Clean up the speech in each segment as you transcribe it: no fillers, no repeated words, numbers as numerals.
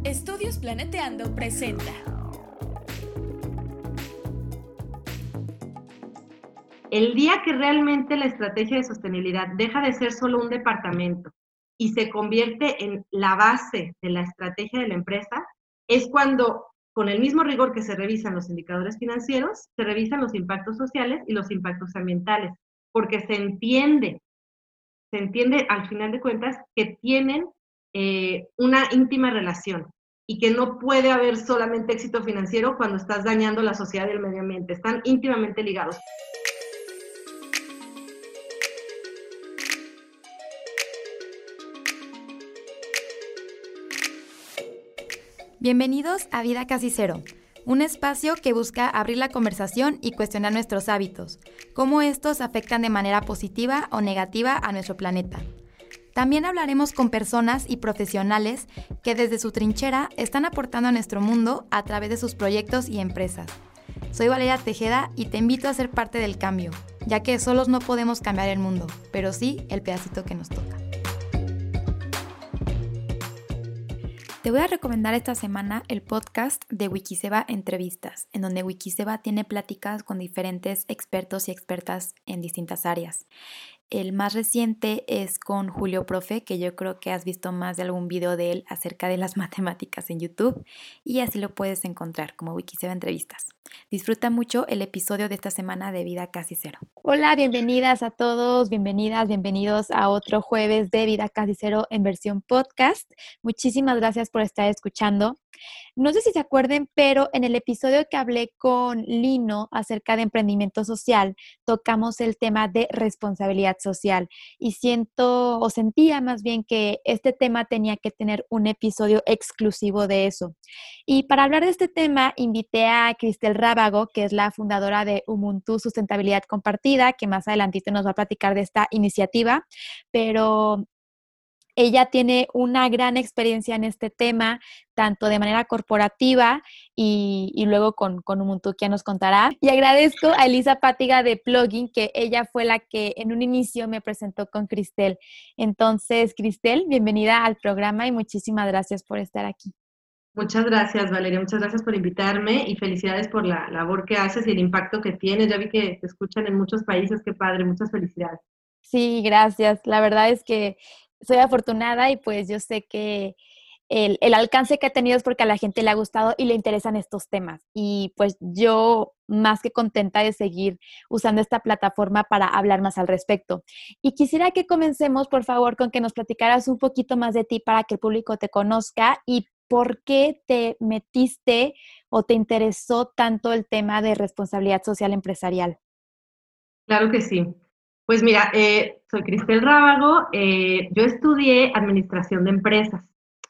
Estudios Planeteando presenta. El día que realmente la estrategia de sostenibilidad deja de ser solo un departamento y se convierte en la base de la estrategia de la empresa, es cuando, con el mismo rigor que se revisan los indicadores financieros, se revisan los impactos sociales y los impactos ambientales, porque se entiende al final de cuentas que tienen una íntima relación y que no puede haber solamente éxito financiero cuando estás dañando la sociedad y el medio ambiente, están íntimamente ligados. Bienvenidos a Vida Casi Cero, un espacio que busca abrir la conversación y cuestionar nuestros hábitos, cómo estos afectan de manera positiva o negativa a nuestro planeta. También hablaremos con personas y profesionales que desde su trinchera están aportando a nuestro mundo a través de sus proyectos y empresas. Soy Valeria Tejeda y te invito a ser parte del cambio, ya que solos no podemos cambiar el mundo, pero sí el pedacito que nos toca. Te voy a recomendar esta semana el podcast de Wikiseba Entrevistas, en donde Wikiseba tiene pláticas con diferentes expertos y expertas en distintas áreas. El más reciente es con Julio Profe, que yo creo que has visto más de algún video de él acerca de las matemáticas en YouTube, y así lo puedes encontrar como Wikiseba Entrevistas. Disfruta mucho el episodio de esta semana de Vida Casi Cero. Hola, bienvenidas a todos, bienvenidos a otro jueves de Vida Casi Cero en versión podcast. Muchísimas gracias por estar escuchando. No sé si se acuerden, pero en el episodio que hablé con Lino acerca de emprendimiento social, tocamos el tema de responsabilidad social y sentía más bien que este tema tenía que tener un episodio exclusivo de eso. Y para hablar de este tema, invité a Cristel Rábago, que es la fundadora de Ubuntu Sustentabilidad Compartida, que más adelantito nos va a platicar de esta iniciativa, pero ella tiene una gran experiencia en este tema, tanto de manera corporativa y luego con Ubuntu, que ya nos contará. Y agradezco a Elisa Pátiga de Plugin, que ella fue la que en un inicio me presentó con Cristel. Entonces, Cristel, bienvenida al programa y muchísimas gracias por estar aquí. Muchas gracias, Valeria. Muchas gracias por invitarme y felicidades por la labor que haces y el impacto que tienes. Ya vi que te escuchan en muchos países. Qué padre. Muchas felicidades. Sí, gracias. La verdad es que soy afortunada y pues yo sé que el alcance que ha tenido es porque a la gente le ha gustado y le interesan estos temas. Y pues yo más que contenta de seguir usando esta plataforma para hablar más al respecto. Y quisiera que comencemos, por favor, con que nos platicaras un poquito más de ti para que el público te conozca y por qué te metiste o te interesó tanto el tema de responsabilidad social empresarial. Claro que sí. Pues mira, soy Cristel Rábago. Yo estudié administración de empresas.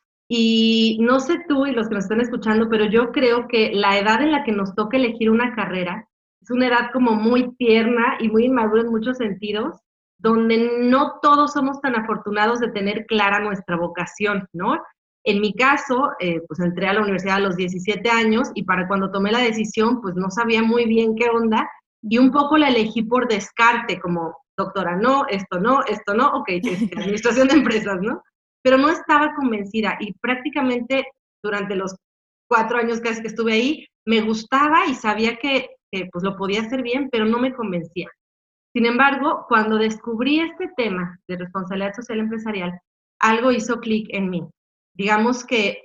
Y no sé tú y los que nos están escuchando, pero yo creo que la edad en la que nos toca elegir una carrera es una edad como muy tierna y muy inmadura en muchos sentidos, donde no todos somos tan afortunados de tener clara nuestra vocación, ¿no? En mi caso, pues entré a la universidad a los 17 años y para cuando tomé la decisión, pues no sabía muy bien qué onda y un poco la elegí por descarte, como doctora, no, esto no, ok, administración de empresas, ¿no? Pero no estaba convencida y prácticamente durante los 4 años casi que estuve ahí, me gustaba y sabía que pues lo podía hacer bien, pero no me convencía. Sin embargo, cuando descubrí este tema de responsabilidad social empresarial, algo hizo clic en mí. Digamos que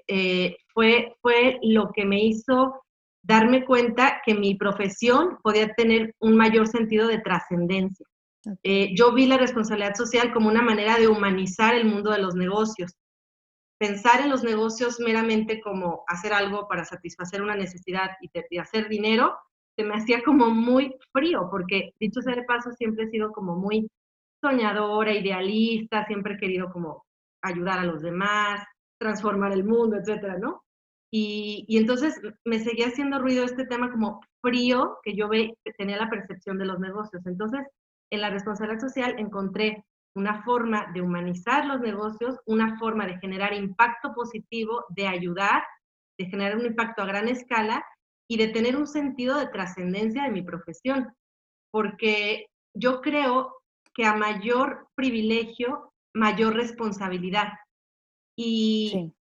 fue lo que me hizo darme cuenta que mi profesión podía tener un mayor sentido de trascendencia. Yo vi la responsabilidad social como una manera de humanizar el mundo de los negocios. Pensar en los negocios meramente como hacer algo para satisfacer una necesidad y hacer dinero, se me hacía como muy frío, porque dicho sea de paso, siempre he sido como muy soñadora, idealista, siempre he querido como ayudar a los demás, transformar el mundo, etcétera, ¿no? Y entonces me seguía haciendo ruido este tema como frío que que tenía la percepción de los negocios. Entonces, en la responsabilidad social encontré una forma de humanizar los negocios, una forma de generar impacto positivo, de ayudar, de generar un impacto a gran escala y de tener un sentido de trascendencia de mi profesión. Porque yo creo que a mayor privilegio, mayor responsabilidad. Y, Sí.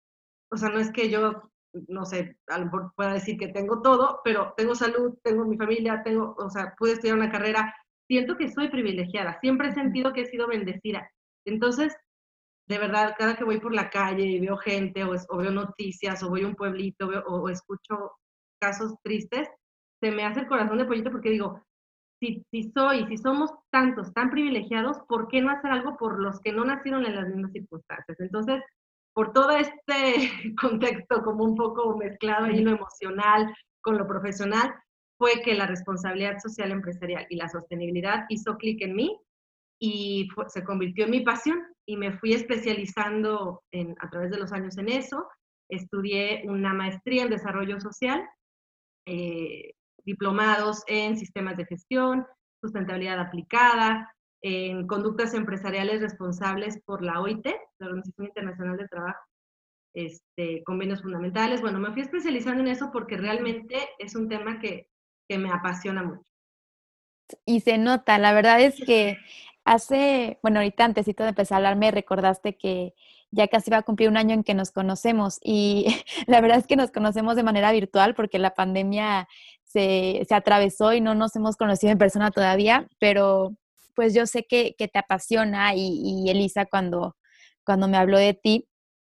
o sea, no es que yo, no sé, a lo mejor pueda decir que tengo todo, pero tengo salud, tengo mi familia, o sea, pude estudiar una carrera. Siento que soy privilegiada, siempre he sentido que he sido bendecida. Entonces, de verdad, cada que voy por la calle y veo gente, o veo noticias, o voy a un pueblito, o escucho casos tristes, se me hace el corazón de pollito porque digo, si somos tantos, tan privilegiados, ¿por qué no hacer algo por los que no nacieron en las mismas circunstancias? Entonces, por todo este contexto como un poco mezclado ahí lo emocional con lo profesional, fue que la responsabilidad social empresarial y la sostenibilidad hizo clic en mí y se convirtió en mi pasión y me fui especializando a través de los años en eso. Estudié una maestría en desarrollo social, eh, diplomados en sistemas de gestión, sustentabilidad aplicada, en conductas empresariales responsables por la OIT, la Organización Internacional del Trabajo, convenios fundamentales. Bueno, me fui especializando en eso porque realmente es un tema que me apasiona mucho. Y se nota, la verdad es que bueno, ahorita antesito de empezar a hablar me recordaste que ya casi va a cumplir un año en que nos conocemos y la verdad es que nos conocemos de manera virtual porque la pandemia se atravesó y no nos hemos conocido en persona todavía, pero pues yo sé que te apasiona y Elisa cuando me habló de ti,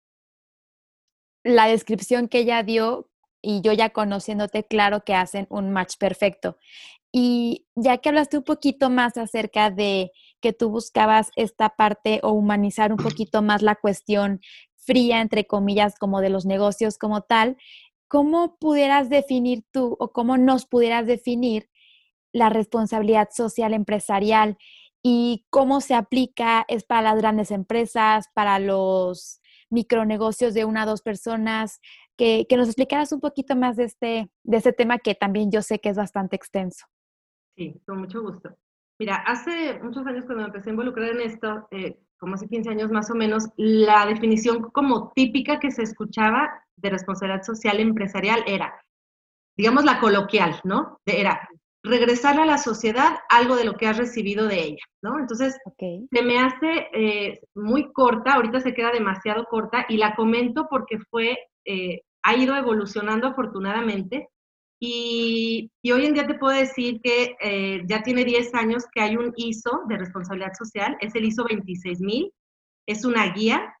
la descripción que ella dio y yo ya conociéndote, claro que hacen un match perfecto. Y ya que hablaste un poquito más acerca de que tú buscabas esta parte o humanizar un poquito más la cuestión fría, entre comillas, como de los negocios como tal, ¿cómo pudieras definir tú o cómo nos pudieras definir la responsabilidad social empresarial y cómo se aplica? ¿Es para las grandes empresas, para los micronegocios de una o dos personas? Que nos explicaras un poquito más de este tema que también yo sé que es bastante extenso. Sí, con mucho gusto. Mira, hace muchos años cuando me empecé a involucrar en esto, como hace 15 años más o menos, la definición como típica que se escuchaba de responsabilidad social empresarial era, digamos, la coloquial, ¿no? Era regresar a la sociedad algo de lo que has recibido de ella, ¿no? Entonces, Okay. se me hace muy corta, ahorita se queda demasiado corta y la comento porque ha ido evolucionando afortunadamente y hoy en día te puedo decir que ya tiene 10 años que hay un ISO de responsabilidad social, es el ISO 26000, es una guía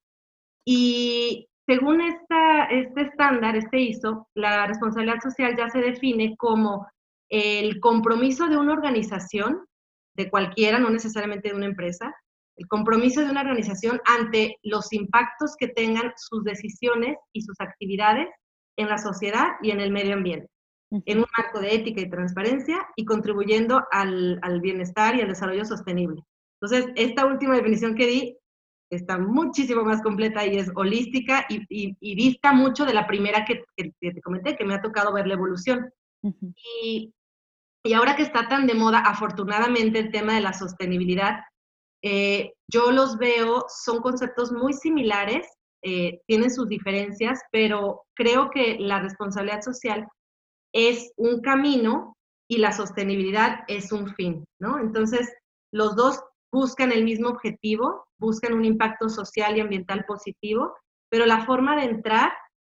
y según este estándar, este ISO, la responsabilidad social ya se define como el compromiso de una organización, de cualquiera, no necesariamente de una empresa, el compromiso de una organización ante los impactos que tengan sus decisiones y sus actividades en la sociedad y en el medio ambiente, en un marco de ética y transparencia y contribuyendo al bienestar y al desarrollo sostenible. Entonces, esta última definición que di está muchísimo más completa y es holística y dista mucho de la primera que te comenté, que me ha tocado ver la evolución. Uh-huh. Y, y ahora que está tan de moda, afortunadamente, el tema de la sostenibilidad, yo los veo, son conceptos muy similares, tienen sus diferencias, pero creo que la responsabilidad social es un camino y la sostenibilidad es un fin, ¿no? Entonces, los dos buscan el mismo objetivo, buscan un impacto social y ambiental positivo, pero la forma de entrar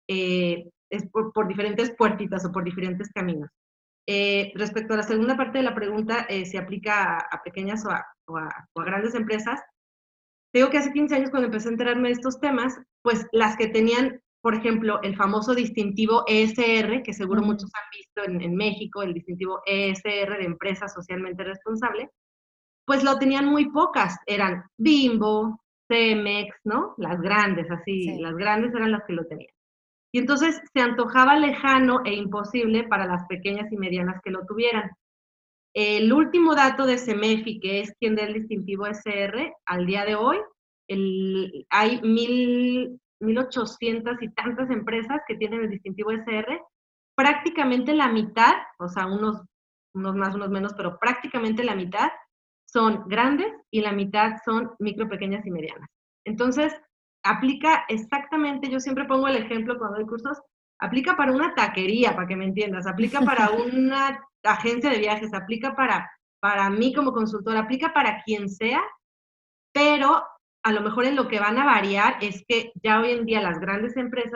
es por diferentes puertitas o por diferentes caminos. Respecto a la segunda parte de la pregunta, si aplica a pequeñas o a grandes empresas, digo que hace 15 años cuando empecé a enterarme de estos temas, pues las que tenían, por ejemplo, el famoso distintivo ESR, que seguro muchos han visto en México, el distintivo ESR de empresa socialmente responsable, pues lo tenían muy pocas, eran Bimbo, Cemex, ¿no? Las grandes, así, Sí. las grandes eran las que lo tenían. Y entonces se antojaba lejano e imposible para las pequeñas y medianas que lo tuvieran. El último dato de CEMEFI, que es quien da el distintivo SR, al día de hoy, hay 1,800 y tantas empresas que tienen el distintivo SR, prácticamente la mitad, o sea, unos más, unos menos, pero prácticamente la mitad son grandes y la mitad son micro, pequeñas y medianas. Entonces, aplica exactamente, yo siempre pongo el ejemplo cuando doy cursos, aplica para una taquería, para que me entiendas, aplica para una agencia de viajes, aplica para mí como consultora, aplica para quien sea, pero a lo mejor en lo que van a variar es que ya hoy en día las grandes empresas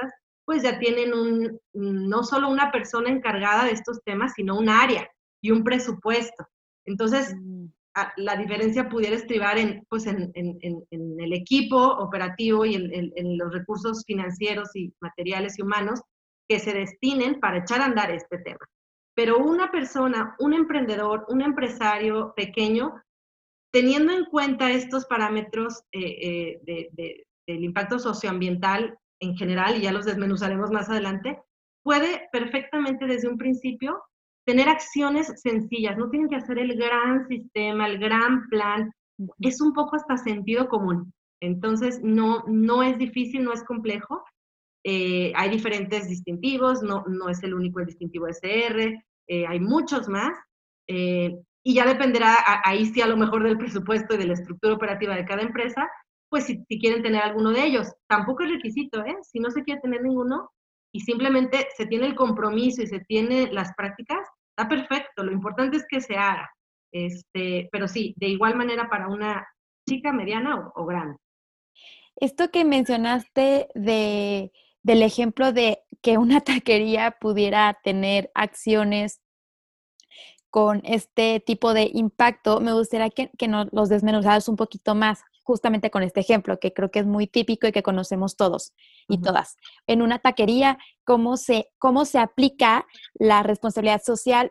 pues ya tienen no solo una persona encargada de estos temas, sino un área y un presupuesto. Entonces, la diferencia pudiera estribar pues en el equipo operativo y en los recursos financieros y materiales y humanos que se destinen para echar a andar este tema. Pero una persona, un emprendedor, un empresario pequeño, teniendo en cuenta estos parámetros del impacto socioambiental en general, y ya los desmenuzaremos más adelante, puede perfectamente desde un principio tener acciones sencillas, no tienen que hacer el gran sistema, el gran plan, es un poco hasta sentido común. Entonces, no es difícil, no es complejo. Hay diferentes distintivos, no es el único el distintivo SR, hay muchos más. Y ya dependerá, ahí sí a lo mejor del presupuesto y de la estructura operativa de cada empresa, pues si quieren tener alguno de ellos. Tampoco es requisito, ¿eh? Si no se quiere tener ninguno y simplemente se tiene el compromiso y se tiene las prácticas, está perfecto. Lo importante es que se haga. Pero sí, de igual manera para una chica, mediana o grande. Esto que mencionaste del ejemplo de que una taquería pudiera tener acciones con este tipo de impacto, me gustaría que nos los desmenuzaras un poquito más, justamente con este ejemplo, que creo que es muy típico y que conocemos todos y todas. En una taquería, ¿cómo se aplica la responsabilidad social?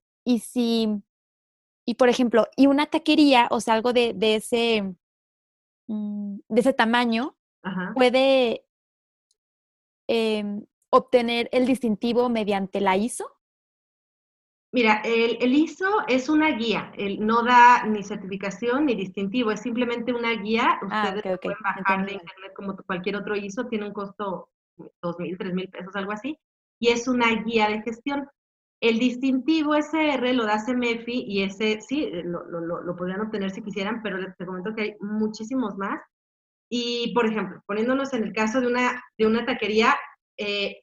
Y por ejemplo, y una taquería, o sea, algo de ese tamaño, Ajá. puede obtener el distintivo mediante la ISO. Mira, el ISO es una guía, no da ni certificación ni distintivo, es simplemente una guía. Ustedes Ok, lo pueden bajar de entendido. internet como cualquier otro ISO, tiene un costo 2,000, 3,000 pesos, algo así, y es una guía de gestión. El distintivo SR lo da CEMEFI y ese sí, lo podrían obtener si quisieran, pero te comento que hay muchísimos más. Y, por ejemplo, poniéndonos en el caso de una taquería, eh,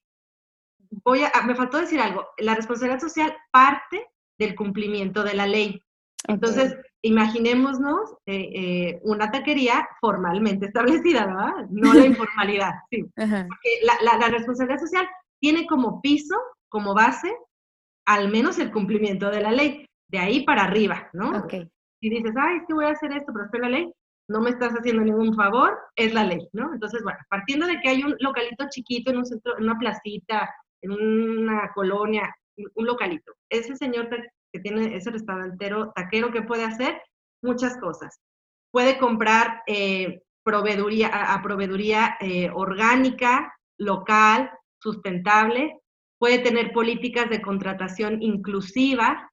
me faltó decir algo, la responsabilidad social parte del cumplimiento de la ley. Entonces, Ok. imaginémonos una taquería formalmente establecida, ¿verdad? No la informalidad, sí. Ajá. Porque la responsabilidad social tiene como piso, como base, al menos el cumplimiento de la ley. De ahí para arriba, ¿no? Ok. Si dices, ay, es que voy a hacer esto, pero es la ley, no me estás haciendo ningún favor, es la ley, ¿no? Entonces, bueno, partiendo de que hay un localito chiquito en un centro, en una placita, en una colonia, un localito, ese señor que tiene ese restaurantero taquero, ¿qué puede hacer? Muchas cosas. Puede comprar proveeduría orgánica, local, sustentable, puede tener políticas de contratación inclusiva,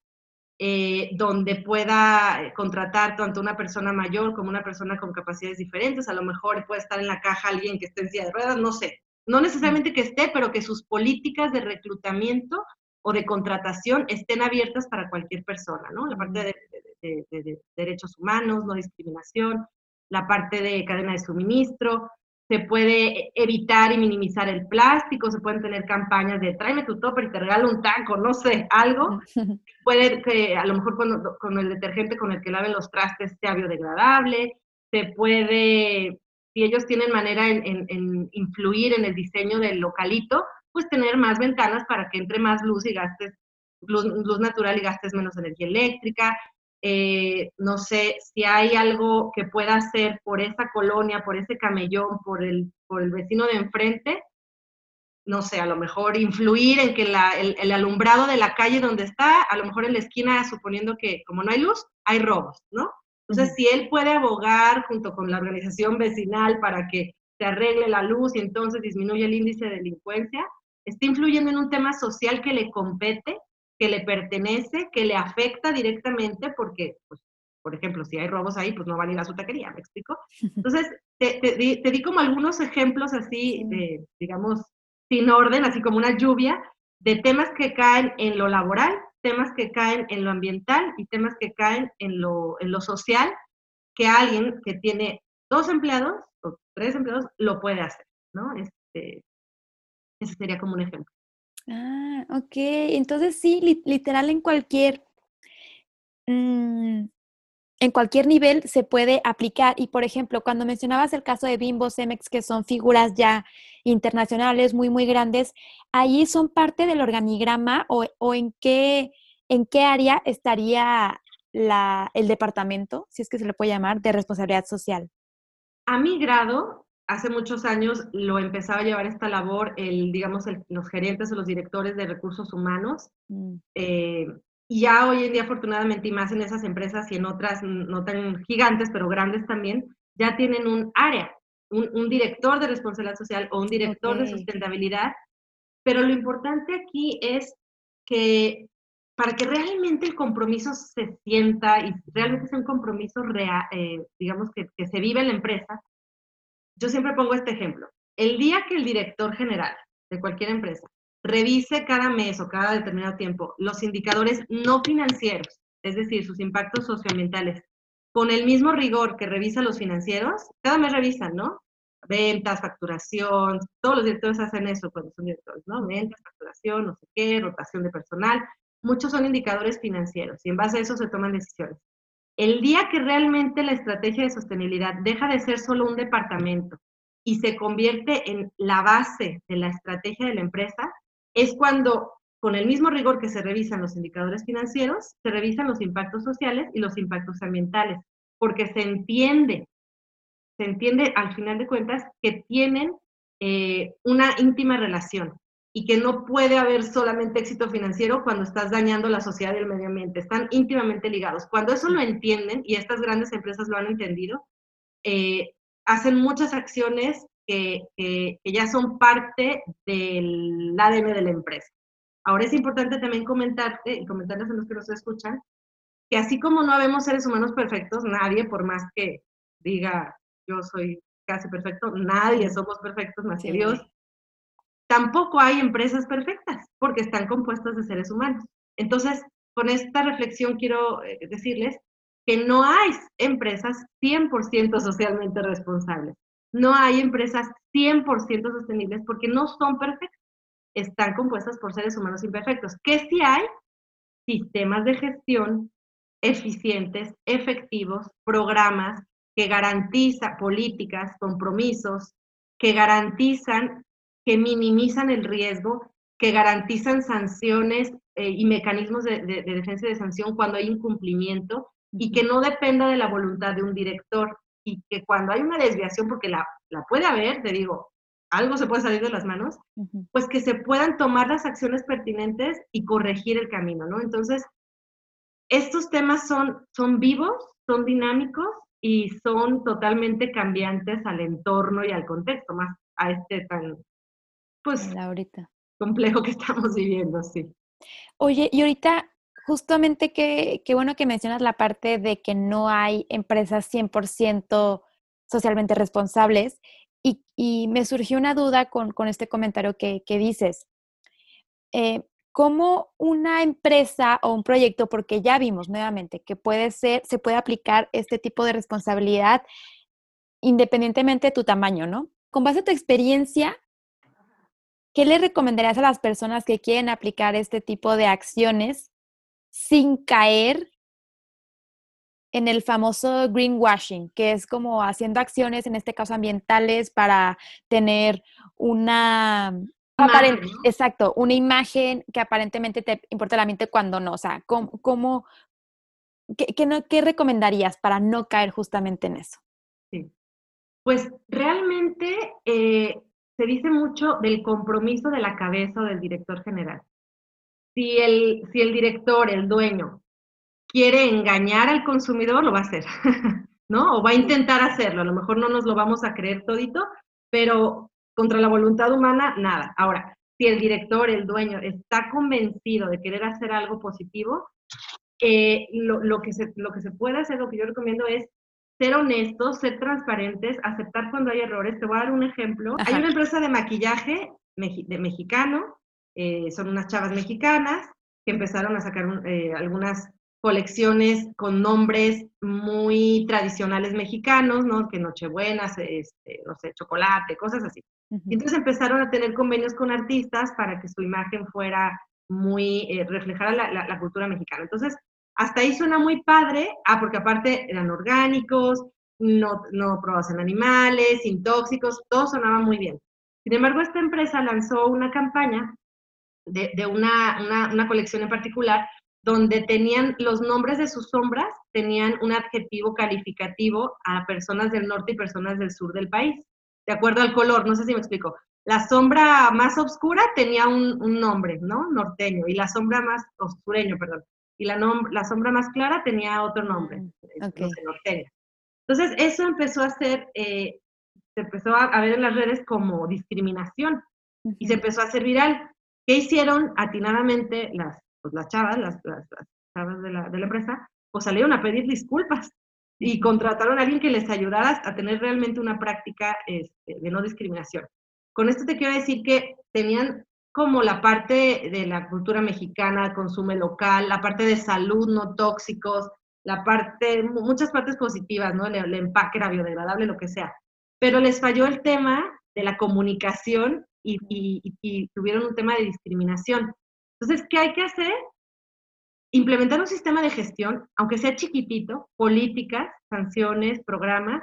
donde pueda contratar tanto una persona mayor como una persona con capacidades diferentes. A lo mejor puede estar en la caja alguien que esté en silla de ruedas, no sé. No necesariamente que esté, pero que sus políticas de reclutamiento o de contratación estén abiertas para cualquier persona, ¿no? La parte de derechos humanos, no discriminación, la parte de cadena de suministro, se puede evitar y minimizar el plástico, se pueden tener campañas de tráeme tu topper y te regalo un taco, no sé, algo. Puede que a lo mejor con el detergente con el que laven los trastes sea biodegradable, se puede, si ellos tienen manera en influir en el diseño del localito, pues tener más ventanas para que entre más luz y gastes, luz natural y gastes menos energía eléctrica. No sé, si hay algo que pueda hacer por esa colonia, por ese camellón, por el vecino de enfrente, no sé, a lo mejor influir en que el alumbrado de la calle donde está, a lo mejor en la esquina, suponiendo que como no hay luz, hay robos, ¿no? Entonces, si él puede abogar junto con la organización vecinal para que se arregle la luz y entonces disminuye el índice de delincuencia, está influyendo en un tema social que le compete, que le pertenece, que le afecta directamente porque, pues, por ejemplo, si hay robos ahí, pues no van a ir a su taquería, ¿me explico? Entonces, te di como algunos ejemplos así de, digamos, sin orden, así como una lluvia, de temas que caen en lo laboral, temas que caen en lo ambiental y temas que caen en lo social, que alguien que tiene 2 empleados o 3 empleados lo puede hacer, ¿no? Ese sería como un ejemplo. Ah, ok. Entonces sí, literal en cualquier en cualquier nivel se puede aplicar. Y, por ejemplo, cuando mencionabas el caso de Bimbo, Cemex, que son figuras ya internacionales muy, muy grandes, ¿ahí son parte del organigrama o en qué área estaría el departamento, si es que se le puede llamar, de responsabilidad social? A mi grado, hace muchos años lo empezaba a llevar esta labor, los gerentes o los directores de recursos humanos. Eh, y ya hoy en día, afortunadamente, y más en esas empresas y en otras no tan gigantes, pero grandes también, ya tienen un área, un director de responsabilidad social o un director de Ok. sustentabilidad. Pero lo importante aquí es que para que realmente el compromiso se sienta y realmente sea un compromiso real, digamos que se vive en la empresa, yo siempre pongo este ejemplo. El día que el director general de cualquier empresa revise cada mes o cada determinado tiempo los indicadores no financieros, es decir, sus impactos socioambientales, con el mismo rigor que revisa los financieros, cada mes revisan, ¿no? Ventas, facturación, todos los directores hacen eso cuando son directores, ¿no? Ventas, facturación, no sé qué, rotación de personal. Muchos son indicadores financieros y en base a eso se toman decisiones. El día que realmente la estrategia de sostenibilidad deja de ser solo un departamento y se convierte en la base de la estrategia de la empresa, es cuando, con el mismo rigor que se revisan los indicadores financieros, se revisan los impactos sociales y los impactos ambientales, porque se entiende al final de cuentas que tienen una íntima relación y que no puede haber solamente éxito financiero cuando estás dañando la sociedad y el medio ambiente. Están íntimamente ligados. Cuando eso lo entienden, y estas grandes empresas lo han entendido, hacen muchas acciones que ya son parte del ADN de la empresa. Ahora es importante también comentarte, y comentarles a los que nos escuchan, que así como no habemos seres humanos perfectos, nadie, por más que diga yo soy casi perfecto, nadie somos perfectos más que Sí. Dios, tampoco hay empresas perfectas, porque están compuestas de seres humanos. Entonces, con esta reflexión quiero decirles que no hay empresas 100% socialmente responsables. No hay empresas 100% sostenibles porque no son perfectas. Están compuestas por seres humanos imperfectos. Que sí hay sistemas de gestión eficientes, efectivos, programas que garantizan políticas, compromisos, que garantizan, que minimizan el riesgo, que garantizan sanciones y mecanismos de defensa y de sanción cuando hay incumplimiento y que no dependa de la voluntad de un director y que cuando hay una desviación, porque la puede haber, te digo, algo se puede salir de las manos, pues que se puedan tomar las acciones pertinentes y corregir el camino, ¿no? Entonces, estos temas son vivos, son dinámicos y son totalmente cambiantes al entorno y al contexto, más a este tan, pues, Ahorita. complejo que estamos viviendo, sí. Oye, y ahorita, justamente qué bueno que mencionas la parte de que no hay empresas 100% socialmente responsables y me surgió una duda con este comentario que dices. ¿Cómo una empresa o un proyecto, porque ya vimos nuevamente que se puede aplicar este tipo de responsabilidad independientemente de tu tamaño, ¿no? Con base a tu experiencia, ¿qué le recomendarías a las personas que quieren aplicar este tipo de acciones sin caer en el famoso greenwashing, que es como haciendo acciones, en este caso ambientales, para tener una Imagen, ¿no? exacto, una imagen que aparentemente te importa el ambiente cuando no? O sea, ¿qué recomendarías para no caer justamente en eso? Sí. Pues realmente se dice mucho del compromiso de la cabeza o del director general. Si el director, el dueño, quiere engañar al consumidor, lo va a hacer, ¿no? O va a intentar hacerlo. A lo mejor no nos lo vamos a creer todito, pero contra la voluntad humana, nada. Ahora, si el director, el dueño, está convencido de querer hacer algo positivo, lo que se puede hacer, lo que yo recomiendo es ser honestos, ser transparentes, aceptar cuando hay errores. Te voy a dar un ejemplo. Hay Ajá. una empresa de maquillaje mexicano, son unas chavas mexicanas que empezaron a sacar algunas colecciones con nombres muy tradicionales mexicanos, ¿no? Que Nochebuenas, no sé, chocolate, cosas así. Y entonces empezaron a tener convenios con artistas para que su imagen fuera muy, reflejara la cultura mexicana. Entonces, hasta ahí suena muy padre, porque aparte eran orgánicos, no probados en animales, sin tóxicos, todo sonaba muy bien. Sin embargo, esta empresa lanzó una campaña de una colección en particular, donde tenían los nombres de sus sombras, tenían un adjetivo calificativo a personas del norte y personas del sur del país, de acuerdo al color, no sé si me explico. La sombra más oscura tenía un nombre, ¿no? Norteño, y la sombra más sureño, perdón. Y la sombra más clara tenía otro nombre, Okay. no sé, norteño. Entonces, eso empezó a ser, se empezó a ver en las redes como discriminación, y se empezó a hacer viral. ¿Qué hicieron atinadamente las chavas, las chavas de la empresa? Pues salieron a pedir disculpas y contrataron a alguien que les ayudara a tener realmente una práctica de no discriminación. Con esto te quiero decir que tenían como la parte de la cultura mexicana, consumo local, la parte de salud, no tóxicos, muchas partes positivas, ¿no? El empaque era biodegradable, lo que sea. Pero les falló el tema de la comunicación y tuvieron un tema de discriminación. Entonces, ¿qué hay que hacer? Implementar un sistema de gestión, aunque sea chiquitito, políticas, sanciones, programas,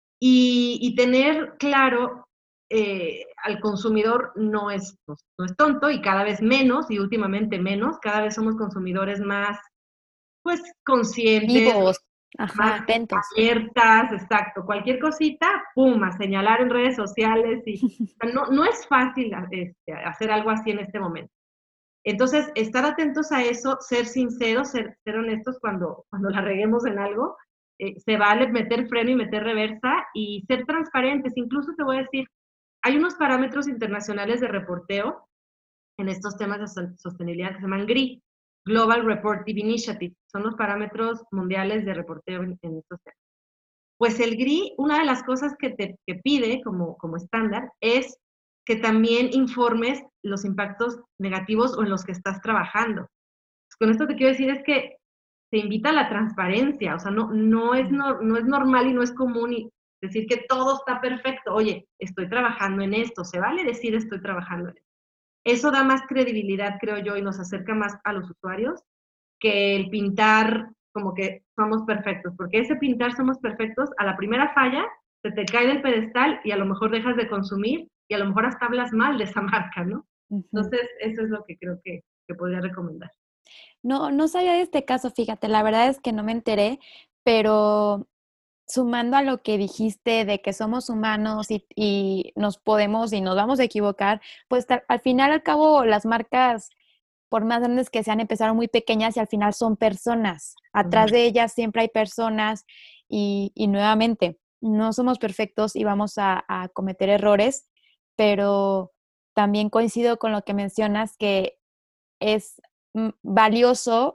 y tener claro al consumidor no es tonto, y cada vez menos, y últimamente menos, cada vez somos consumidores más, pues, conscientes, Vivos, más atentos. abiertas, exacto. Cualquier cosita, pum, a señalar en redes sociales, y no es fácil hacer algo así en este momento. Entonces, estar atentos a eso, ser sinceros, ser honestos cuando la reguemos en algo, se vale meter freno y meter reversa, y ser transparentes. Incluso te voy a decir, hay unos parámetros internacionales de reporteo en estos temas de sostenibilidad que se llaman GRI, Global Reporting Initiative, son los parámetros mundiales de reporteo en estos temas. Pues el GRI, una de las cosas que pide como estándar es que también informes los impactos negativos o en los que estás trabajando. Pues con esto te quiero decir es que se invita a la transparencia, o sea, no es normal y no es común decir que todo está perfecto. Oye, estoy trabajando en esto, se vale decir estoy trabajando en esto. Eso da más credibilidad, creo yo, y nos acerca más a los usuarios que el pintar como que somos perfectos, porque ese pintar somos perfectos, a la primera falla, se te cae del pedestal y a lo mejor dejas de consumir y a lo mejor hasta hablas mal de esa marca, ¿no? Entonces, eso es lo que creo que podría recomendar. No sabía de este caso, fíjate, la verdad es que no me enteré, pero sumando a lo que dijiste de que somos humanos y nos podemos y nos vamos a equivocar, pues al final, al cabo, las marcas, por más grandes que sean, empezaron muy pequeñas y al final son personas. Atrás de ellas siempre hay personas y nuevamente, no somos perfectos y vamos a cometer errores, pero también coincido con lo que mencionas que es valioso.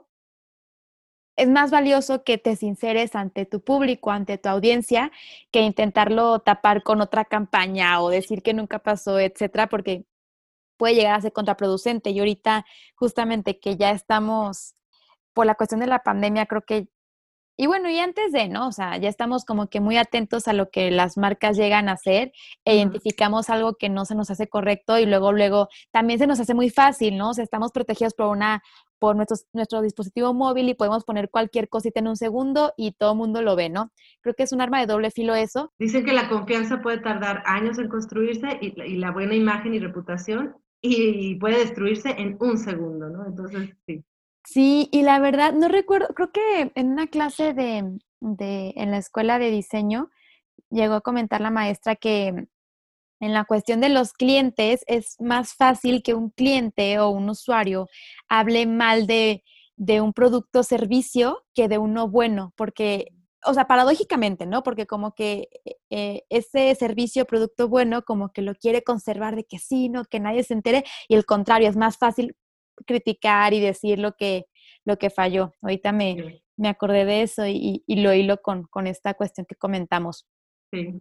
Es más valioso que te sinceres ante tu público, ante tu audiencia, que intentarlo tapar con otra campaña o decir que nunca pasó, etcétera, porque puede llegar a ser contraproducente. Y ahorita, justamente que ya estamos, por la cuestión de la pandemia, creo que, y bueno, y antes de, ¿no? O sea, ya estamos como que muy atentos a lo que las marcas llegan a hacer e identificamos algo que no se nos hace correcto y luego también se nos hace muy fácil, ¿no? O sea, estamos protegidos por nuestro dispositivo móvil y podemos poner cualquier cosita en un segundo y todo el mundo lo ve, ¿no? Creo que es un arma de doble filo eso. Dicen que la confianza puede tardar años en construirse y la buena imagen y reputación y puede destruirse en un segundo, ¿no? Entonces, sí. Sí, y la verdad, no recuerdo, creo que en una clase en la escuela de diseño llegó a comentar la maestra que en la cuestión de los clientes es más fácil que un cliente o un usuario hable mal de un producto o servicio que de uno bueno, porque, o sea, paradójicamente, ¿no? Porque como que ese servicio o producto bueno como que lo quiere conservar de que sí, no, que nadie se entere, y el contrario, es más fácil criticar y decir lo que falló. Ahorita me acordé de eso y lo hilo con esta cuestión que comentamos. Sí.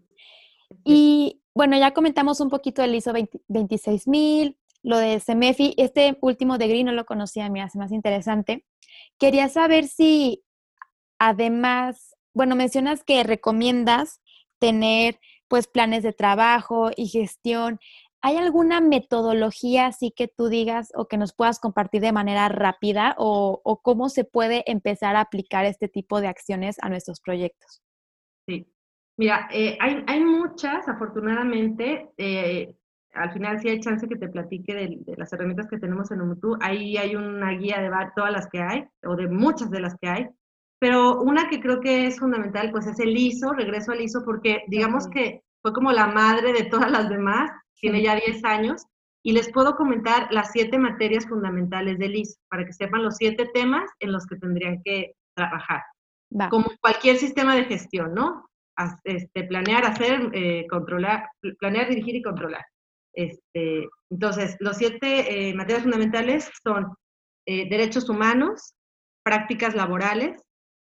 Y bueno, ya comentamos un poquito del ISO 26000, lo de CEMEFI. Este último de GRI no lo conocía, me hace más interesante. Quería saber si además, bueno, mencionas que recomiendas tener pues planes de trabajo y gestión. ¿Hay alguna metodología así que tú digas o que nos puedas compartir de manera rápida o cómo se puede empezar a aplicar este tipo de acciones a nuestros proyectos? Sí. Mira, hay muchas, afortunadamente, al final sí hay chance que te platique de las herramientas que tenemos en Umutu. Ahí hay una guía de todas las que hay, o de muchas de las que hay, pero una que creo que es fundamental, pues es el ISO, regreso al ISO, porque digamos Ok. que fue como la madre de todas las demás, tiene ya 10 años, y les puedo comentar las 7 materias fundamentales del ISO, para que sepan los 7 temas en los que tendrían que trabajar Va. como cualquier sistema de gestión, ¿no? Planear, hacer, controlar, planear, dirigir y controlar. Entonces, los 7 materias fundamentales son derechos humanos, prácticas laborales,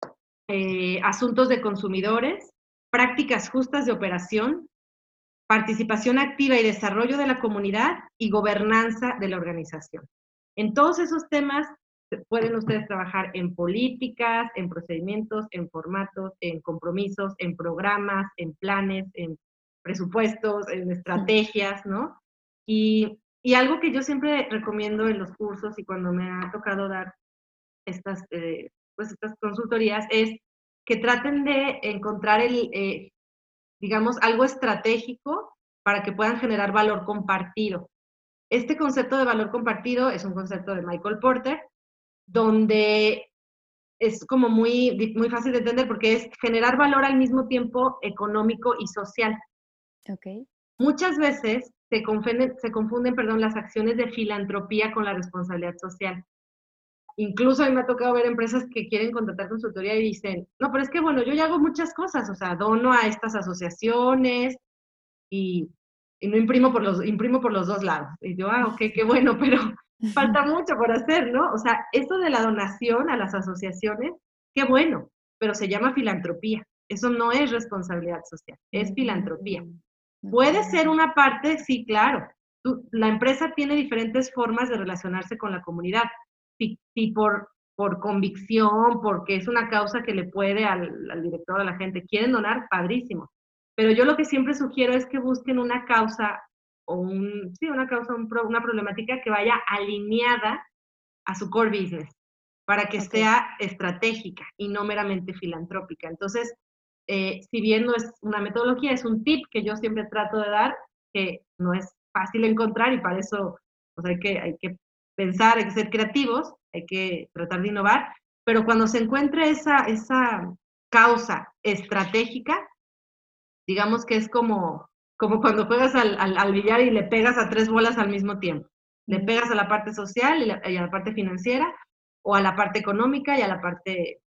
asuntos de consumidores, prácticas justas de operación, participación activa y desarrollo de la comunidad y gobernanza de la organización. En todos esos temas pueden ustedes trabajar en políticas, en procedimientos, en formatos, en compromisos, en programas, en planes, en presupuestos, en estrategias, ¿no? Y algo que yo siempre recomiendo en los cursos y cuando me ha tocado dar estas, pues estas consultorías es que traten de encontrar digamos, algo estratégico para que puedan generar valor compartido. Este concepto de valor compartido es un concepto de Michael Porter, donde es como muy fácil de entender porque es generar valor al mismo tiempo económico y social. Ok. Muchas veces se confunden, las acciones de filantropía con la responsabilidad social. Incluso a mí me ha tocado ver empresas que quieren contratar consultoría y dicen, no, pero es que bueno, yo ya hago muchas cosas, o sea, dono a estas asociaciones y, no imprimo por los 2 lados. Y yo, ok, qué bueno, pero falta mucho por hacer, ¿no? O sea, eso de la donación a las asociaciones, qué bueno, pero se llama filantropía. Eso no es responsabilidad social, es filantropía. Puede ser una parte, sí, claro. La empresa tiene diferentes formas de relacionarse con la comunidad. Si por convicción, porque es una causa que le puede al director, a la gente, quieren donar, padrísimo. Pero yo lo que siempre sugiero es que busquen una causa una causa, una problemática que vaya alineada a su core business para que sea estratégica y no meramente filantrópica. Entonces, si bien no es una metodología, es un tip que yo siempre trato de dar, que no es fácil encontrar y para eso pues hay que pensar, hay que ser creativos, hay que tratar de innovar, pero cuando se encuentre esa causa estratégica, digamos que es como cuando juegas al billar y le pegas a 3 bolas al mismo tiempo. Le pegas a la parte social y a la parte financiera, o a la parte económica y a la parte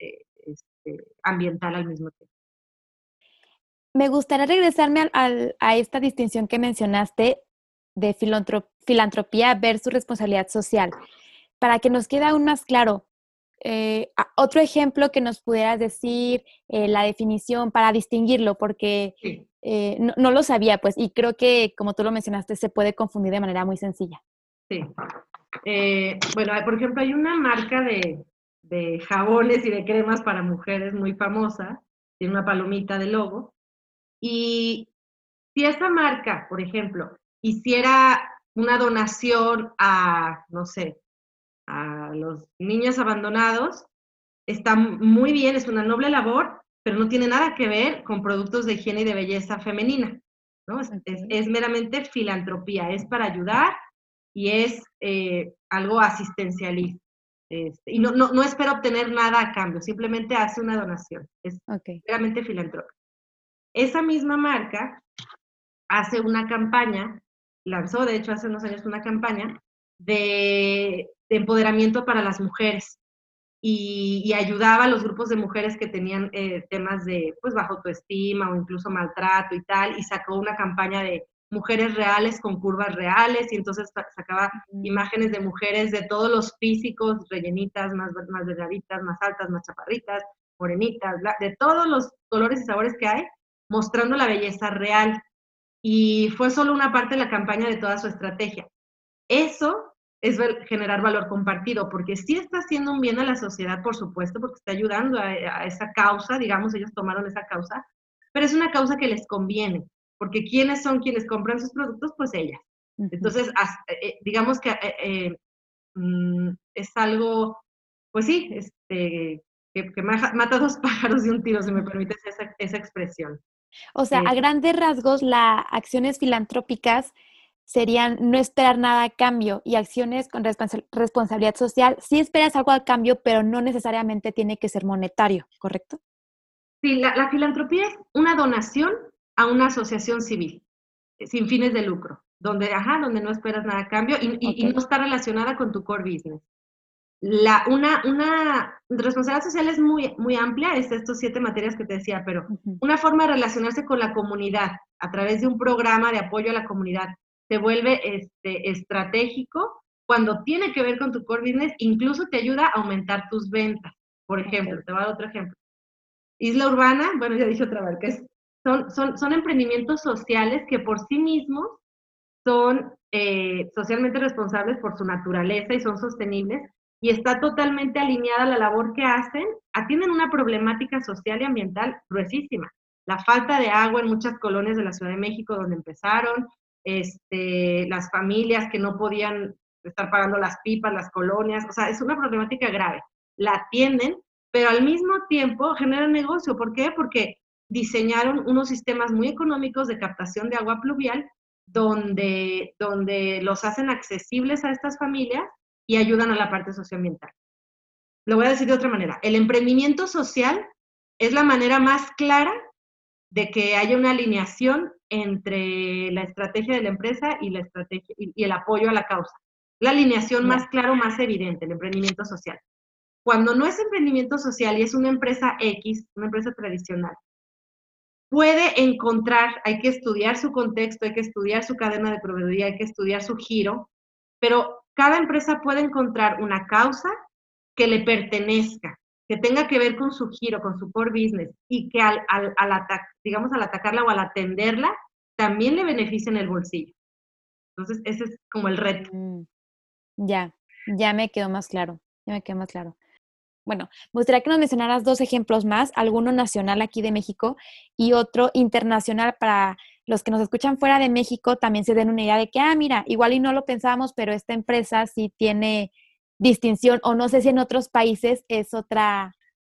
ambiental al mismo tiempo. Me gustaría regresarme a esta distinción que mencionaste de filantropía versus responsabilidad social, para que nos quede aún más claro. Otro ejemplo que nos pudieras decir, la definición para distinguirlo, porque Sí. no lo sabía, pues, y creo que, como tú lo mencionaste, se puede confundir de manera muy sencilla. Sí. Bueno, por ejemplo, hay una marca de jabones y de cremas para mujeres muy famosa, tiene una palomita de logo, y si esa marca, por ejemplo, hiciera una donación a, no sé, a los niños abandonados, está muy bien, es una noble labor, pero no tiene nada que ver con productos de higiene y de belleza femenina, ¿no? Es meramente filantropía, es para ayudar y es algo asistencialista. Y no espera obtener nada a cambio, simplemente hace una donación, es meramente filantrópico. Esa misma marca hace una campaña, lanzó de hecho hace unos años una campaña de empoderamiento para las mujeres y ayudaba a los grupos de mujeres que tenían temas de pues baja autoestima o incluso maltrato y tal, y sacó una campaña de mujeres reales con curvas reales y entonces sacaba imágenes de mujeres de todos los físicos, rellenitas, más delgaditas, más altas, más chaparritas, morenitas, de todos los colores y sabores que hay, mostrando la belleza real. Y fue solo una parte de la campaña de toda su estrategia. Eso es generar valor compartido, porque sí está haciendo un bien a la sociedad, por supuesto, porque está ayudando a esa causa, digamos, ellos tomaron esa causa, pero es una causa que les conviene, porque ¿quiénes son quienes compran sus productos? Pues ellas. Entonces, digamos que es algo, pues sí, que mata dos pájaros de un tiro, si me permites esa expresión. O sea, a grandes rasgos, las acciones filantrópicas serían no esperar nada a cambio, y acciones con responsabilidad social, sí esperas algo a cambio, pero no necesariamente tiene que ser monetario, ¿correcto? Sí, la filantropía es una donación a una asociación civil, sin fines de lucro, donde no esperas nada a cambio y no está relacionada con tu core business. Una responsabilidad social es muy, muy amplia, es estos 7 materias que te decía, pero una forma de relacionarse con la comunidad a través de un programa de apoyo a la comunidad se vuelve estratégico cuando tiene que ver con tu core business, incluso te ayuda a aumentar tus ventas. Por ejemplo, te voy a dar otro ejemplo. Isla Urbana, bueno, ya dije otra vez, que son emprendimientos sociales que por sí mismos son socialmente responsables por su naturaleza y son sostenibles, y está totalmente alineada la labor que hacen, atienden una problemática social y ambiental gruesísima. La falta de agua en muchas colonias de la Ciudad de México donde empezaron, las familias que no podían estar pagando las pipas, las colonias, o sea, es una problemática grave. La atienden, pero al mismo tiempo generan negocio. ¿Por qué? Porque diseñaron unos sistemas muy económicos de captación de agua pluvial donde los hacen accesibles a estas familias y ayudan a la parte socioambiental. Lo voy a decir de otra manera. El emprendimiento social es la manera más clara de que haya una alineación entre la estrategia de la empresa y la estrategia y el apoyo a la causa. La alineación más clara, más evidente, el emprendimiento social. Cuando no es emprendimiento social y es una empresa X, una empresa tradicional, puede encontrar, hay que estudiar su contexto, hay que estudiar su cadena de proveeduría, hay que estudiar su giro, pero cada empresa puede encontrar una causa que le pertenezca, que tenga que ver con su giro, con su core business, y que al atacarla o al atenderla, también le beneficie en el bolsillo. Entonces, ese es como el reto. Ya me quedó más claro, Bueno, me gustaría que nos mencionaras 2 ejemplos más, alguno nacional aquí de México y otro internacional para los que nos escuchan fuera de México, también se den una idea de que, mira, igual y no lo pensábamos, pero esta empresa sí tiene distinción, o no sé si en otros países es otra,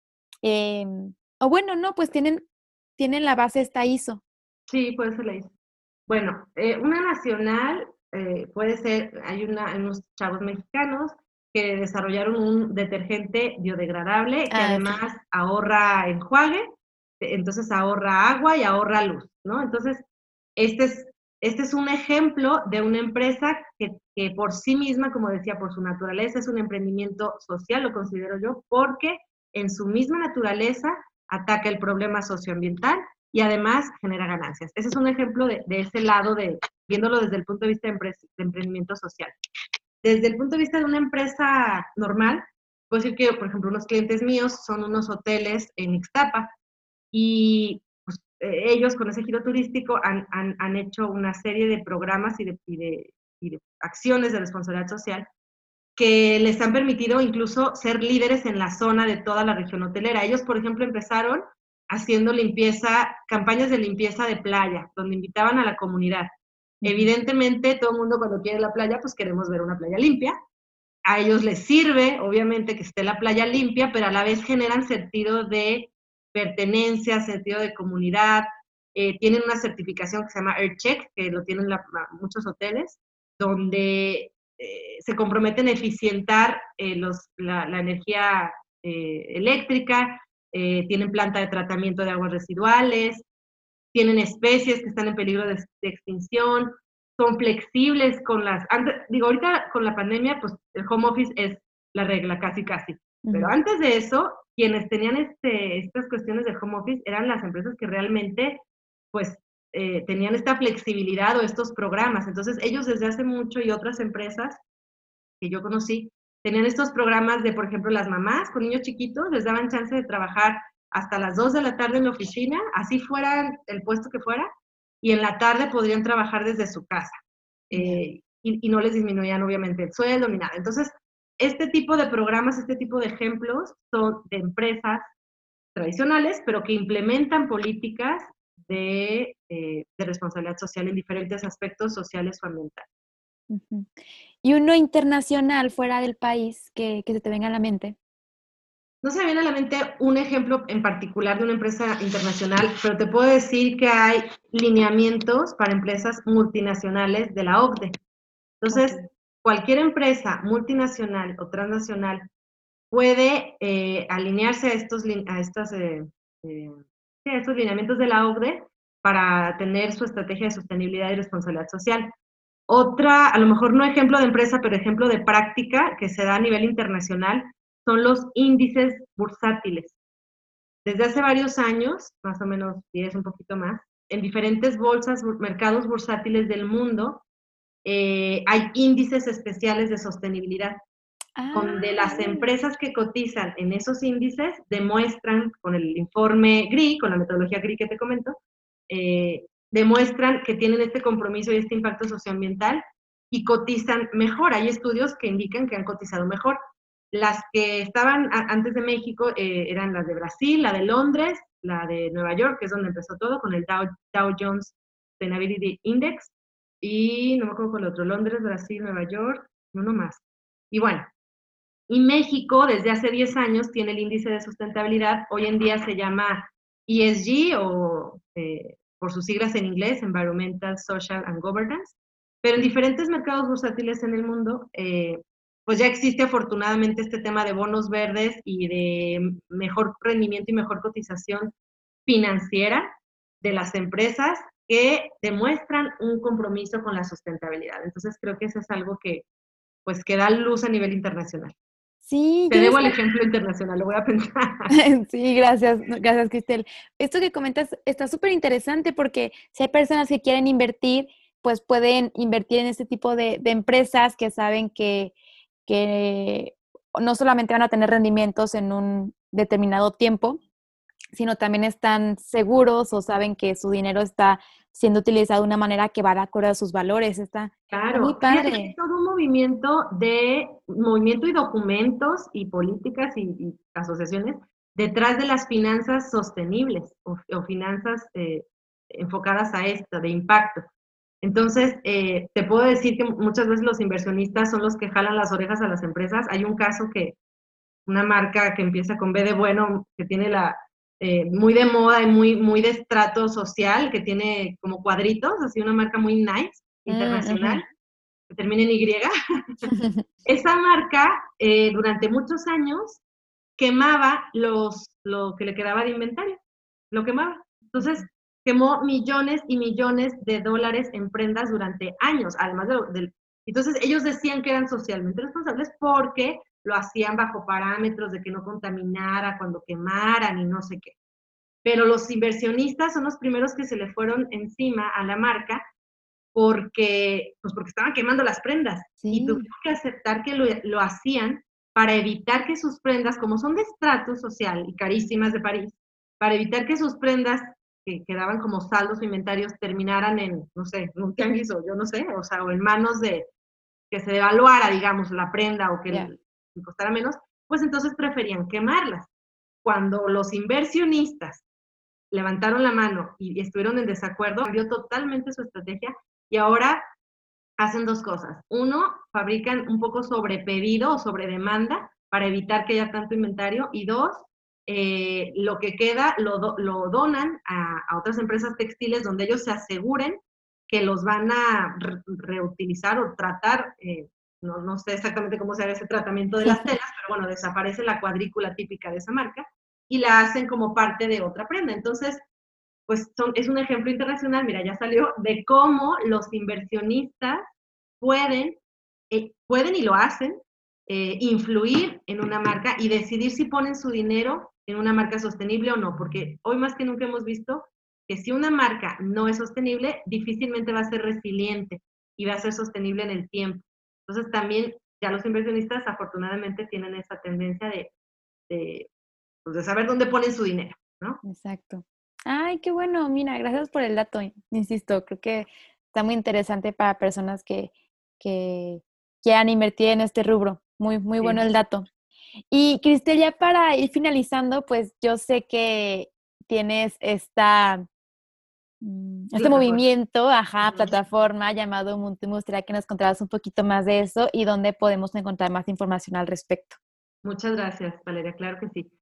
o bueno, no, pues tienen la base esta ISO. Sí, puede ser la ISO. Bueno, una nacional puede ser, hay unos chavos mexicanos que desarrollaron un detergente biodegradable que además ahorra enjuague, entonces ahorra agua y ahorra luz, ¿no? Entonces, este es un ejemplo de una empresa que por sí misma, como decía, por su naturaleza, es un emprendimiento social, lo considero yo, porque en su misma naturaleza ataca el problema socioambiental y además genera ganancias. Ese es un ejemplo de ese lado, viéndolo desde el punto de vista de emprendimiento social. Desde el punto de vista de una empresa normal, puedo decir que, por ejemplo, unos clientes míos son unos hoteles en Ixtapa y pues, ellos con ese giro turístico han hecho una serie de programas y de acciones de responsabilidad social que les han permitido incluso ser líderes en la zona de toda la región hotelera. Ellos, por ejemplo, empezaron haciendo campañas de limpieza de playa, donde invitaban a la comunidad. Evidentemente, todo el mundo cuando quiere la playa, pues queremos ver una playa limpia. A ellos les sirve, obviamente, que esté la playa limpia, pero a la vez generan sentido de pertenencia, sentido de comunidad. Tienen una certificación que se llama AirCheck, que lo tienen muchos hoteles, donde se comprometen a eficientar la energía eléctrica, tienen planta de tratamiento de aguas residuales, tienen especies que están en peligro de extinción, son flexibles ahorita con la pandemia, pues el home office es la regla, casi, pero antes de eso, quienes tenían estas cuestiones de home office eran las empresas que realmente, pues, tenían esta flexibilidad o estos programas. Entonces, ellos desde hace mucho y otras empresas que yo conocí, tenían estos programas de, por ejemplo, las mamás con niños chiquitos, les daban chance de trabajar hasta las 2 de la tarde en la oficina, así fuera el puesto que fuera, y en la tarde podrían trabajar desde su casa. Y no les disminuían obviamente el sueldo ni nada. Entonces, este tipo de programas, este tipo de ejemplos son de empresas tradicionales, pero que implementan políticas de responsabilidad social en diferentes aspectos sociales o ambientales. Ujú. Y uno internacional fuera del país que se te venga a la mente. No se me viene a la mente un ejemplo en particular de una empresa internacional, pero te puedo decir que hay lineamientos para empresas multinacionales de la OCDE. Entonces, Ok. cualquier empresa multinacional o transnacional puede alinearse a eh, sí, a estos lineamientos de la OCDE para tener su estrategia de sostenibilidad y responsabilidad social. Otra, a lo mejor no ejemplo de empresa, pero ejemplo de práctica que se da a nivel internacional, son los índices bursátiles. Desde hace varios años, más o menos 10, un poquito más, en diferentes bolsas, mercados bursátiles del mundo, hay índices especiales de sostenibilidad, donde Ah, las empresas que cotizan en esos índices demuestran con el informe GRI, con la metodología GRI que te comento, demuestran que tienen este compromiso y este impacto socioambiental y cotizan mejor. Hay estudios que indican que han cotizado mejor. Las que estaban antes de México eran las de Brasil, la de Londres, la de Nueva York, que es donde empezó todo, con el Dow Jones Sustainability Index, y no me acuerdo con el otro, Londres, Brasil, Nueva York, no más. Y bueno, y México desde hace 10 años tiene el índice de sustentabilidad, hoy en día se llama ESG o por sus siglas en inglés, Environmental, Social and Governance, pero en diferentes mercados bursátiles en el mundo, pues ya existe afortunadamente este tema de bonos verdes y de mejor rendimiento y mejor cotización financiera de las empresas que demuestran un compromiso con la sustentabilidad. Entonces creo que eso es algo que pues que da luz a nivel internacional. sí, Te yo debo el decía, ejemplo internacional, lo voy a pensar. sí, gracias, no, gracias, Cristel. Esto que comentas está súper interesante porque si hay personas que quieren invertir, pues pueden invertir en este tipo de empresas que saben que no solamente van a tener rendimientos en un determinado tiempo, sino también están seguros o saben que su dinero está siendo utilizado de una manera que va de acuerdo a sus valores. Está muy Claro, fíjate que hay padre. todo un movimiento y documentos y políticas y asociaciones detrás de las finanzas sostenibles o finanzas enfocadas a esto, de impacto. Entonces, te puedo decir que muchas veces los inversionistas son los que jalan las orejas a las empresas. Hay un caso que una marca que empieza con B de bueno, que tiene muy de moda y muy de estrato social, que tiene como cuadritos, así una marca muy nice, Ujú. internacional, que termina en Y. Esa marca, durante muchos años, quemaba lo que le quedaba de inventario, lo quemaba. Entonces, quemó millones y millones de dólares en prendas durante años, además entonces ellos decían que eran socialmente responsables porque lo hacían bajo parámetros de que no contaminara cuando quemaran y no sé qué. Pero los inversionistas son los primeros que se le fueron encima a la marca porque estaban quemando las prendas y tuvieron Sí. que aceptar que lo hacían para evitar que sus prendas, como son de estrato social y carísimas de París, para evitar que sus prendas que quedaban como saldos o inventarios terminaran en, no sé, en un tianguis o yo no sé, o sea, o en manos de que se devaluara, digamos, la prenda o que Ya. costara menos, pues entonces preferían quemarlas. Cuando los inversionistas levantaron la mano y estuvieron en desacuerdo, cambió totalmente su estrategia y ahora hacen dos cosas. Uno, fabrican un poco sobre pedido o sobre demanda para evitar que haya tanto inventario. Y dos, lo que queda lo donan a otras empresas textiles donde ellos se aseguren que los van a reutilizar o tratar. No sé exactamente cómo se haga ese tratamiento de las telas, pero bueno, desaparece la cuadrícula típica de esa marca y la hacen como parte de otra prenda. Entonces, pues es un ejemplo internacional, mira, ya salió, de cómo los inversionistas pueden, pueden y lo hacen, influir en una marca y decidir si ponen su dinero en una marca sostenible o no, porque hoy más que nunca hemos visto que si una marca no es sostenible, difícilmente va a ser resiliente y va a ser sostenible en el tiempo. Entonces también ya los inversionistas afortunadamente tienen esa tendencia de, pues, de saber dónde ponen su dinero, ¿no? Exacto. Ay, qué bueno, mira, gracias por el dato. Insisto, creo que está muy interesante para personas que quieran invertir en este rubro. Muy, muy bueno Sí. el dato. Y Cristel, ya para ir finalizando, pues yo sé que tienes esta Este movimiento, plataforma llamado Ubuntu. Me gustaría que nos contaras un poquito más de eso y dónde podemos encontrar más información al respecto. Muchas gracias, Valeria, claro que sí.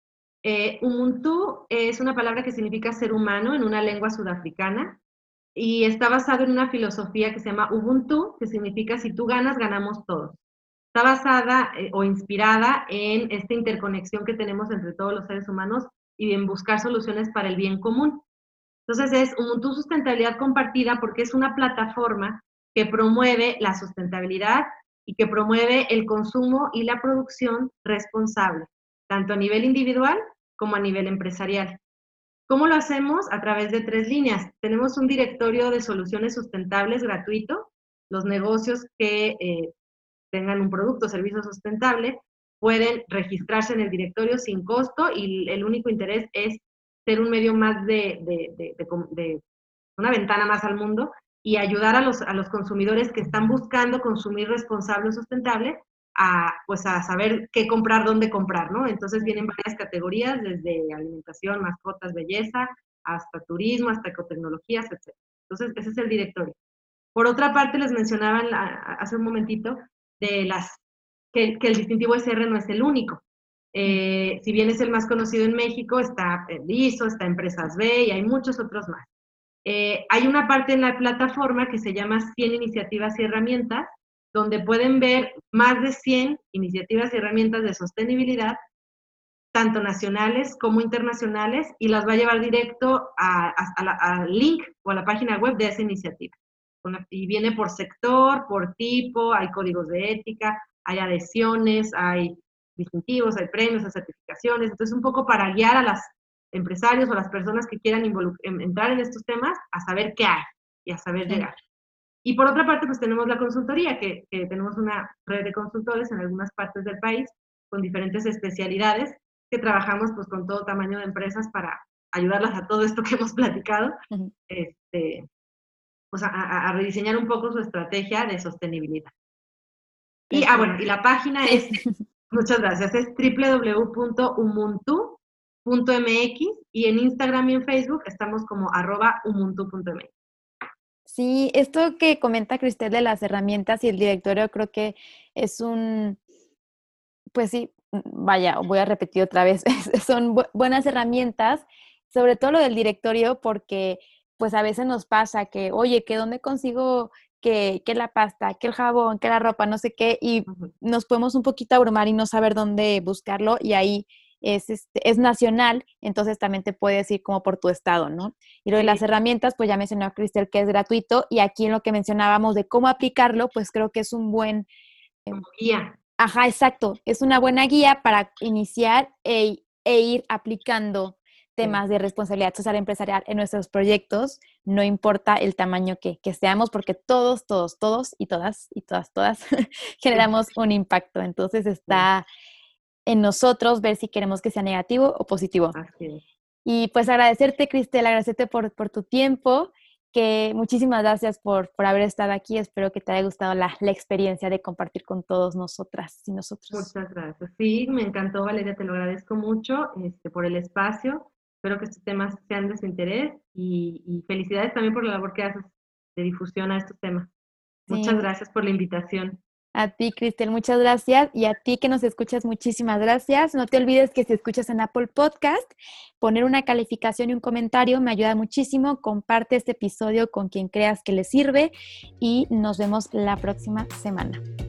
Ubuntu es una palabra que significa ser humano en una lengua sudafricana y está basado en una filosofía que se llama Ubuntu, que significa si tú ganas, ganamos todos. Está basada o inspirada en esta interconexión que tenemos entre todos los seres humanos y en buscar soluciones para el bien común. Entonces es Ubuntu Sustentabilidad Compartida porque es una plataforma que promueve la sustentabilidad y que promueve el consumo y la producción responsable, tanto a nivel individual como a nivel empresarial. ¿Cómo lo hacemos? A través de 3 líneas. Tenemos un directorio de soluciones sustentables gratuito. Los negocios que tengan un producto o servicio sustentable pueden registrarse en el directorio sin costo y el único interés es ser un medio más de una ventana más al mundo y ayudar a los consumidores que están buscando consumir responsable o sustentable pues a saber qué comprar, dónde comprar, ¿no? Entonces vienen varias categorías, desde alimentación, mascotas, belleza, hasta turismo, hasta ecotecnologías, etc. Entonces, ese es el directorio. Por otra parte, les mencionaba hace un momentito de que el distintivo SR no es el único. Si bien es el más conocido en México, está ISO, está Empresas B y hay muchos otros más. Hay una parte en la plataforma que se llama 100 iniciativas y herramientas, donde pueden ver más de 100 iniciativas y herramientas de sostenibilidad, tanto nacionales como internacionales, y las va a llevar directo al link o a la página web de esa iniciativa. Y viene por sector, por tipo, hay códigos de ética, hay adhesiones, hay distintivos, hay premios, hay certificaciones. Entonces, un poco para guiar a los empresarios o las personas que quieran entrar en estos temas a saber qué hay y a saber llegar. Y por otra parte, pues tenemos la consultoría, que tenemos una red de consultores en algunas partes del país con diferentes especialidades que trabajamos pues con todo tamaño de empresas para ayudarlas a todo esto que hemos platicado, pues a rediseñar un poco su estrategia de sostenibilidad. Y, bueno, y la página es, muchas gracias, es www.umuntu.mx y en Instagram y en Facebook estamos como @umuntu.mx. Sí, esto que comenta Cristel de las herramientas y el directorio creo que es pues sí, vaya, voy a repetir otra vez, son buenas herramientas, sobre todo lo del directorio porque pues a veces nos pasa que, oye, ¿que dónde consigo que la pasta, que el jabón, que la ropa, no sé qué? Y nos podemos un poquito abrumar y no saber dónde buscarlo y ahí es nacional, entonces también te puedes ir como por tu estado, ¿no? Y lo de las herramientas, pues ya mencionó Cristel que es gratuito y aquí en lo que mencionábamos de cómo aplicarlo, pues creo que es un buen... guía. Ajá, exacto. Es una buena guía para iniciar e ir aplicando temas de responsabilidad social empresarial en nuestros proyectos, no importa el tamaño que seamos, porque todos y todas generamos un impacto. Entonces está en nosotros ver si queremos que sea negativo o positivo. Así es. Y pues agradecerte, Cristel, agradecerte por tu tiempo, que muchísimas gracias por haber estado aquí. Espero que te haya gustado la experiencia de compartir con todos nosotras y nosotros. Muchas gracias. Sí, me encantó, Valeria, te lo agradezco mucho por el espacio. Espero que estos temas sean de su interés y felicidades también por la labor que haces de difusión a estos temas. Sí. Muchas gracias por la invitación. A ti, Cristel, muchas gracias. Y a ti que nos escuchas, muchísimas gracias. No te olvides que si escuchas en Apple Podcast, poner una calificación y un comentario me ayuda muchísimo. Comparte este episodio con quien creas que le sirve y nos vemos la próxima semana.